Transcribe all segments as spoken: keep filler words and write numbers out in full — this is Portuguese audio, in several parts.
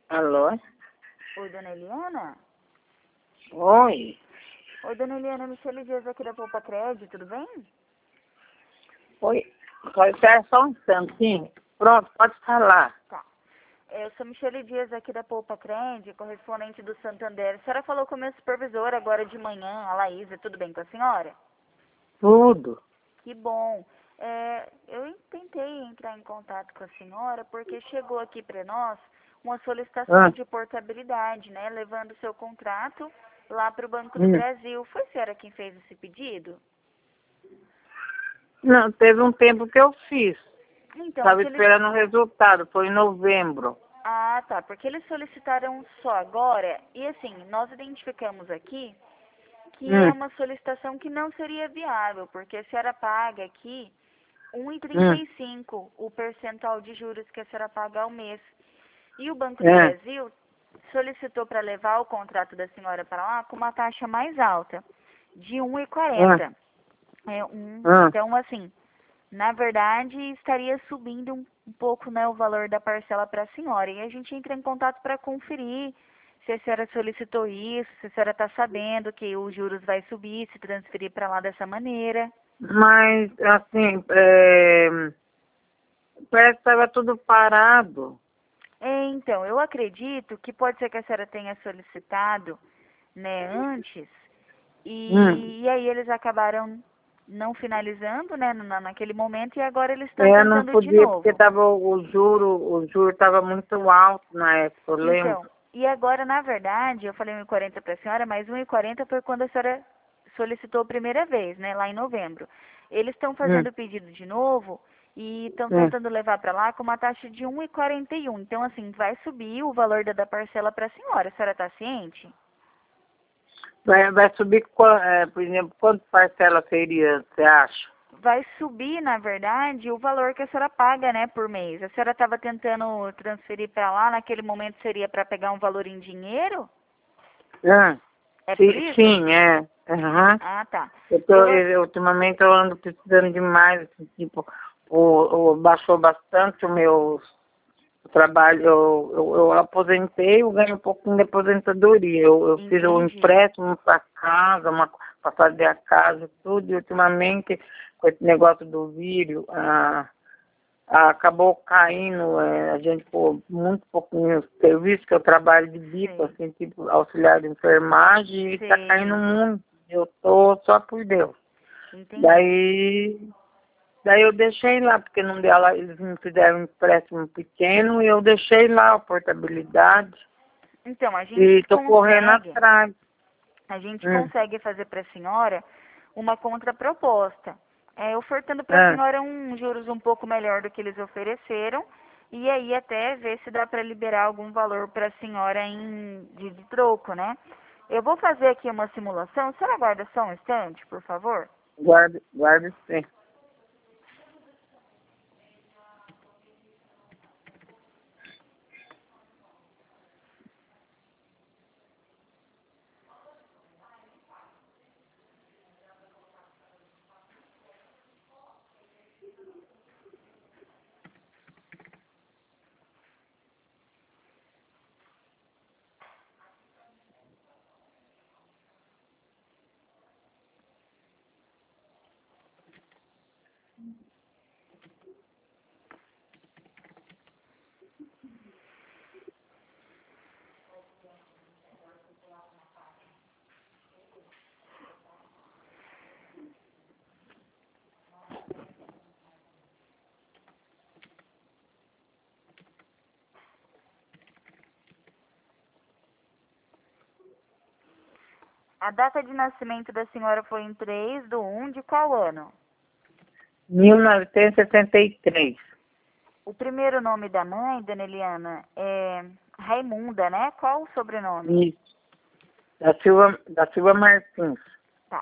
Alô? Oi, dona Eliana? Oi. Oi, dona Eliana, Michele Dias aqui da Poupa Crédito, tudo bem? Oi. Só espera só um instantinho. Pronto, pode falar. Tá. Eu sou Michele Dias aqui da Poupa Crédito, correspondente do Santander. A senhora falou com a minha supervisora agora de manhã, a Laísa, tudo bem com a senhora? Tudo. Que bom. É, eu tentei entrar em contato com a senhora porque chegou aqui para nós uma solicitação Ah, de portabilidade, né? Levando o seu contrato lá para o Banco do hum. Brasil. Foi a senhora quem fez esse pedido? Não, teve um tempo que eu fiz. Então, Estava que eles... esperando o resultado. Foi em novembro. Ah, tá. Porque eles solicitaram só agora. E assim, nós identificamos aqui que é Hum, uma solicitação que não seria viável, porque a senhora paga aqui um vírgula trinta hum. e cinco o percentual de juros que a senhora paga ao mês. E o Banco do É. Brasil solicitou para levar o contrato da senhora para lá com uma taxa mais alta, de um vírgula Ah, quarenta. É um, ah. então, assim, na verdade, estaria subindo um, um pouco, né, o valor da parcela para a senhora. E a gente entra em contato para conferir se a senhora solicitou isso, se a senhora está sabendo que os juros vai subir, se transferir para lá dessa maneira. Mas, assim, é... parece que estava tudo parado. É, então, eu acredito que pode ser que a senhora tenha solicitado, né, antes, Hum. e, e aí eles acabaram não finalizando, né, na, naquele momento, e agora eles estão É, não tentando de podia porque novo. tava o o juro, o juro estava muito alto na época, eu Então, lembro. e agora, na verdade, eu falei um e quarenta para a senhora, mas um e quarenta foi quando a senhora solicitou a primeira vez, né, lá em novembro. Eles estão Hum, fazendo o pedido de novo e estão hum. tentando levar para lá com uma taxa de um e quarenta e um. Então, assim, vai subir o valor da, da parcela para a senhora. A senhora está ciente? Vai, vai subir, qua- é, por exemplo, quanto parcela seria, você acha? Vai subir, na verdade, o valor que a senhora paga, né, por mês. A senhora estava tentando transferir para lá, naquele momento seria para pegar um valor em dinheiro? Ah, É por sim, isso? sim, é. Aham. Ah, tá. Eu tô, Eu, eu, ultimamente eu ando precisando demais, assim, tipo, o, o, baixou bastante o meu trabalho, eu, eu, eu aposentei, eu ganho um pouquinho de aposentadoria. Eu, eu fiz um entendi. empréstimo para casa, uma, para fazer a casa, tudo, e ultimamente, com esse negócio do vírus, ah, ah, acabou caindo, é, a gente pô, muito pouquinho serviço, que eu trabalho de bico, Sei, assim, tipo auxiliar de enfermagem, e está caindo sei, muito. Eu tô só por Deus. entendi. Daí, daí eu deixei lá, porque não deu lá, eles me fizeram um empréstimo pequeno e eu deixei lá a portabilidade Então, a gente e tô correndo consegue, atrás. a gente Hum, consegue fazer para a senhora uma contraproposta, é, ofertando para a é. senhora um juros um pouco melhor do que eles ofereceram, e aí até ver se dá para liberar algum valor para a senhora em, de, de troco, né? Eu vou fazer aqui uma simulação, a senhora aguarda só um instante, por favor? Guarda, guarda sim. A data de nascimento da senhora foi em três do um de qual ano? mil novecentos e sessenta e três. O primeiro nome da mãe, dona Eliana, é Raimunda, né? Qual o sobrenome? Isso. Da Silva, da Silva Martins. Tá.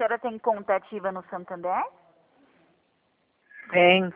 senhora tem conta ativa no Santander? Tem.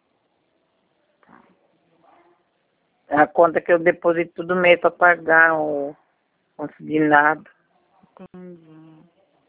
É a conta que eu deposito todo mês para pagar o consignado. Entendi.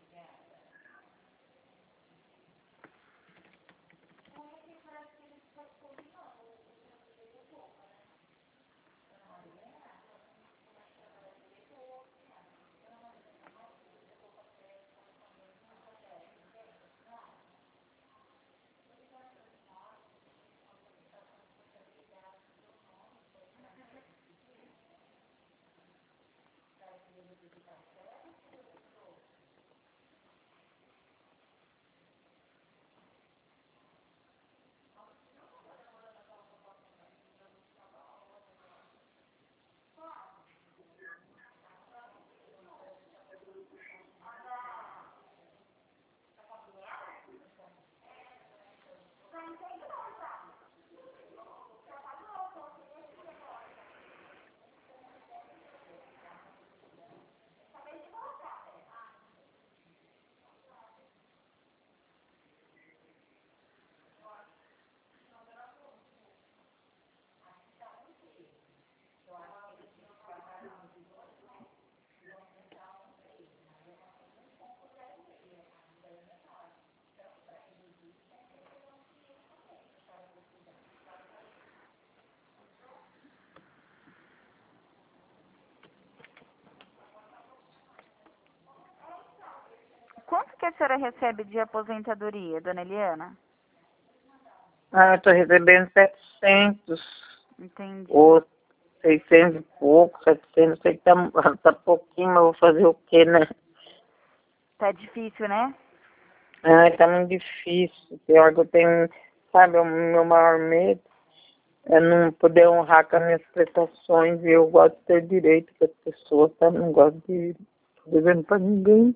Quanto que a senhora recebe de aposentadoria, dona Eliana? Ah, eu tô recebendo setecentos Entendi. ou seiscentos e pouco, setecentos, sei que tá, tá pouquinho, mas eu vou fazer o quê, né? Tá difícil, né? Ai, tá muito difícil. Pior que eu tenho, sabe, o meu maior medo é não poder honrar com as minhas prestações e eu gosto de ter direito com as pessoas, sabe? Não gosto de devendo pra ninguém.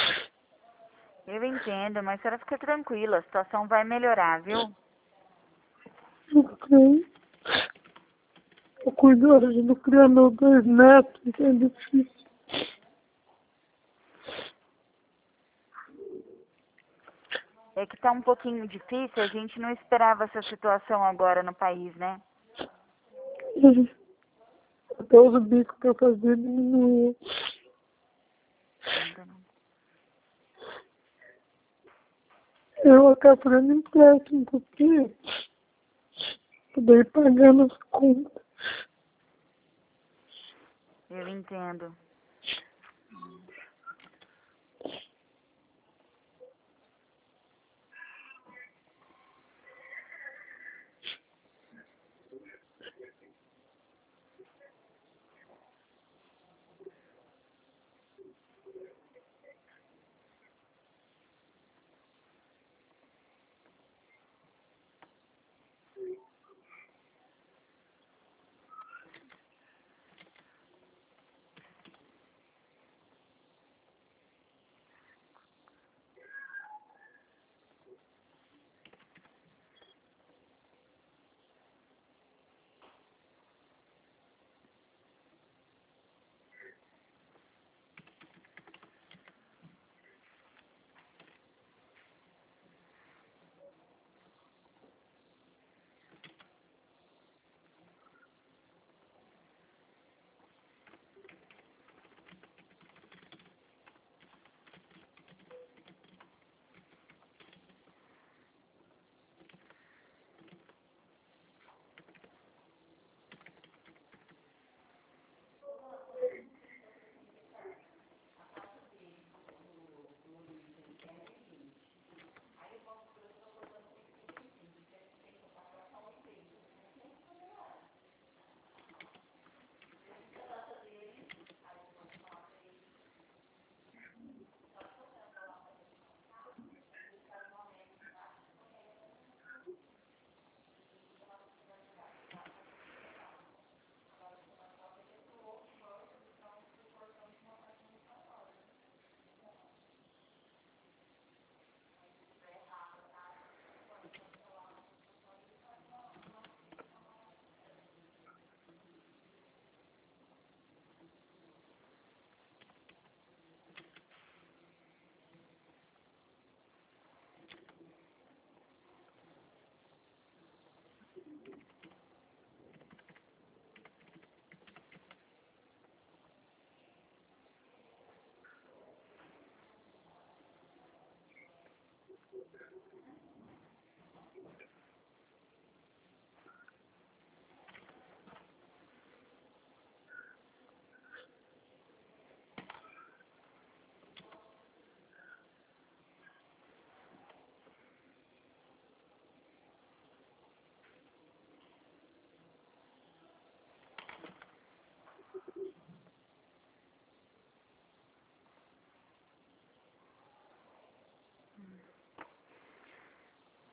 Eu entendo, mas a senhora fica tranquila, a situação vai melhorar, viu? Ok. Eu cuido de não criar meus dois netos, então é difícil. É que tá um pouquinho difícil, a gente não esperava essa situação agora no país, né? Até os bicos que eu fazia diminuiu. Ainda não. Eu acabo fazendo empréstimo, porque poder ir pagando as contas. Eu entendo.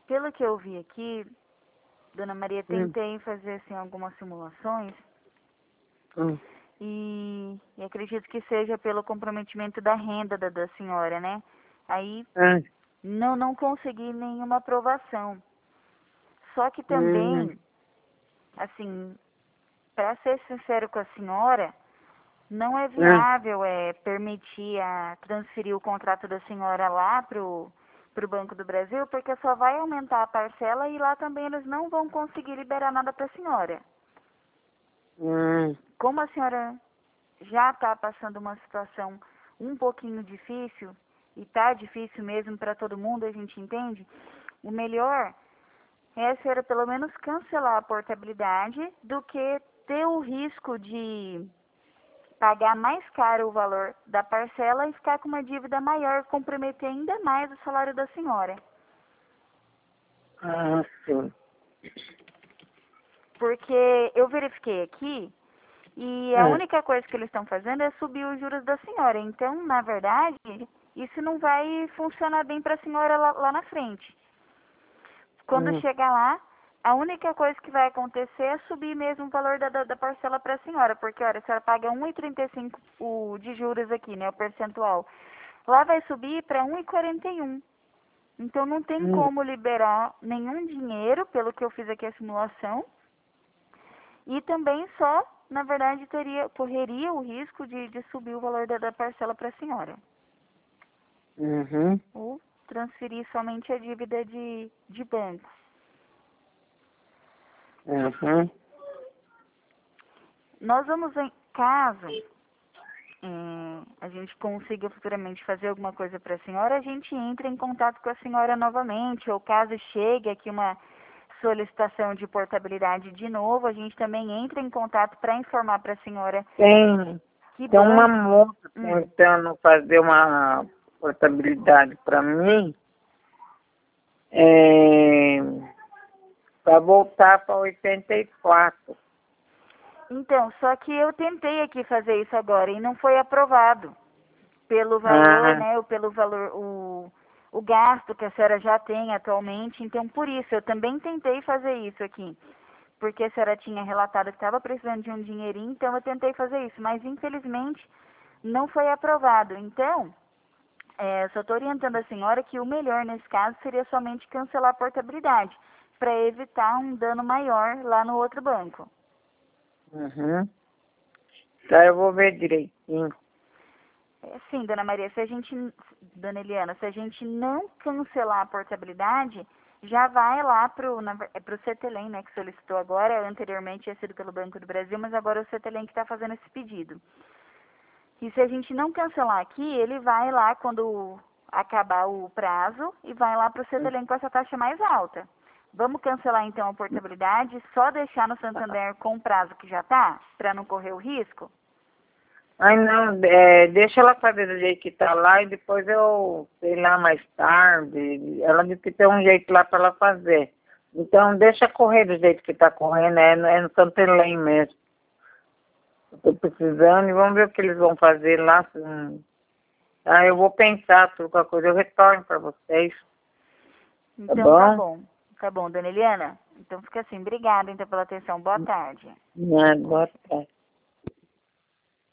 pelo que eu vi aqui, Dona Maria, Hum. tentei fazer assim algumas simulações Hum. e, e acredito que seja pelo comprometimento da renda da, da senhora, né? Aí Hum. não, não consegui nenhuma aprovação. Só que Hum. também, assim, para ser sincero com a senhora, não é Hum. viável é, permitir a, transferir o contrato da senhora lá pro para o Banco do Brasil, porque só vai aumentar a parcela e lá também eles não vão conseguir liberar nada para a senhora. Hum. Como a senhora já está passando uma situação um pouquinho difícil, e está difícil mesmo para todo mundo, a gente entende, o melhor é a senhora pelo menos cancelar a portabilidade do que ter o risco de pagar mais caro o valor da parcela e ficar com uma dívida maior, comprometer ainda mais o salário da senhora. Ah, sim. Porque eu verifiquei aqui e a Hum. única coisa que eles estão fazendo é subir os juros da senhora. Então, na verdade, isso não vai funcionar bem para a senhora lá, lá na frente. Quando Hum. chegar lá, a única coisa que vai acontecer é subir mesmo o valor da, da, da parcela para a senhora. Porque, olha, a senhora paga um vírgula trinta e cinco o, de juros aqui, né, o percentual. Lá vai subir para um vírgula quarenta e um. Então, não tem Hum. como liberar nenhum dinheiro, pelo que eu fiz aqui a simulação. E também só, na verdade, teria, correria o risco de, de subir o valor da, da parcela para a senhora. Uhum. Ou transferir somente a dívida de, de banco. Uhum. Nós vamos, em caso é, a gente consiga futuramente fazer alguma coisa para a senhora, a gente entra em contato com a senhora novamente, ou caso chegue aqui uma solicitação de portabilidade de novo, a gente também entra em contato para informar para a senhora Tem, que tem uma banco... moça Hum. tentando fazer uma portabilidade para mim, é, para voltar para oitenta e quatro. Então, só que eu tentei aqui fazer isso agora e não foi aprovado pelo valor, Ah, né, ou pelo valor, o, o gasto que a senhora já tem atualmente. Então, por isso, eu também tentei fazer isso aqui, porque a senhora tinha relatado que estava precisando de um dinheirinho, então eu tentei fazer isso, mas infelizmente não foi aprovado. Então, é, eu só estou orientando a senhora que o melhor nesse caso seria somente cancelar a portabilidade, para evitar um dano maior lá no outro banco. uhum. Tá, eu vou ver direitinho. É, sim, dona Maria, se a gente, dona Eliana, se a gente não cancelar a portabilidade, já vai lá para o CETELEM, né, que solicitou agora, anteriormente tinha sido pelo Banco do Brasil, mas agora é o CETELEM que está fazendo esse pedido. E se a gente não cancelar aqui, ele vai lá quando acabar o prazo e vai lá para o CETELEM com essa taxa mais alta. Vamos cancelar então a portabilidade, só deixar no Santander com o prazo que já está, para não correr o risco? Ai, não, é, deixa ela fazer do jeito que tá lá e depois eu, sei lá, mais tarde. Ela disse que tem um jeito lá para ela fazer. Então, deixa correr do jeito que tá correndo, é, é no Santo Helém mesmo. Eu tô precisando e vamos ver o que eles vão fazer lá. Hum. Ah, eu vou pensar tudo qualquer coisa, eu retorno para vocês. Tá Então tá bom? bom. Tá bom, dona Eliana? Então fica assim. Obrigada então pela atenção. Boa tarde. Nada, boa tarde.